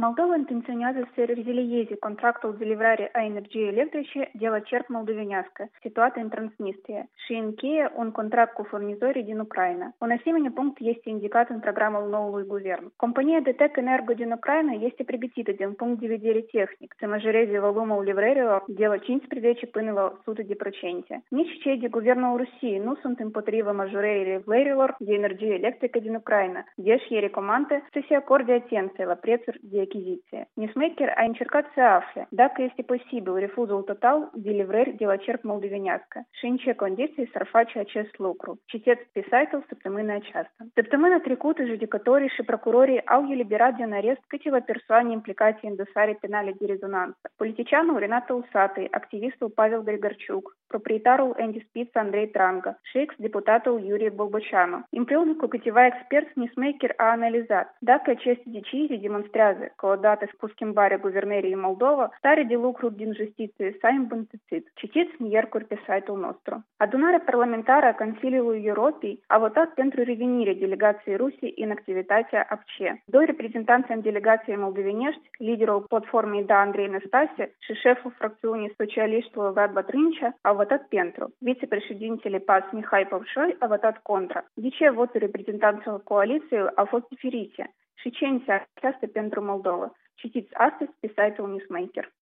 Moldova intenționează să rezilieze contractul de livrare a energiei electrice de la CERC moldovenească, situată în Transnistria, și încheie un contract cu furnizorii din Ucraina. Un asemenea punct este indicat în programul noului guvern. Compania de Tec Energo din Ucraina este pregătită din punct de vedere tehnic să majoreze volumul livrărilor de la 15 până la 100%. Nici cei de guvernul Rusiei nu sunt împotriva majorării livrărilor de energie electrică din Ucraina, deși ei recomandă să se acorde atenție la prețuri de achiziție. Newsmaker a încercat să afle dacă este posibil refuzul total de livrări de la CERC moldovenească și în ce condiții s-ar face acest lucru. Citeți pe site-ul săptămâna aceasta. Săptămâna trecută, judecătorii și procurorii au eliberat din arest câteva persoane implicate în dosare penale de rezonanță. Politicianul Renata Usatăi, activistul Pavel Grigărciuc, proprietarul Andy Spitz Andrei Tranga și ex-deputatul Iurie Bolboceanu. Împreună cu câteva experți, Newsmaker a analizat dacă aceste decizii demonstrează că odată cu schimbarea guvernării în Moldova, starea de lucruri din justiție s-a îmbunătățit. Citiți miercuri pe site-ul nostru. Adunarea parlamentară a Consiliului Europei a votat pentru revenirea delegației Rusiei în activitatea APCE. Doi reprezentanți în delegației moldovenești, liderul platformei Da Andrei Năstase și șeful fracțiunii socialiștilor Vlad Bătrâncea, au votat pentru. Vicepreședintele PAS Mihai Pavșoi a votat contra. De ce votul reprezentanților coaliției au fost diferite? Și ce înseamnă aceasta pentru Moldova? Citiți astăzi pe site-ul Newsmaker.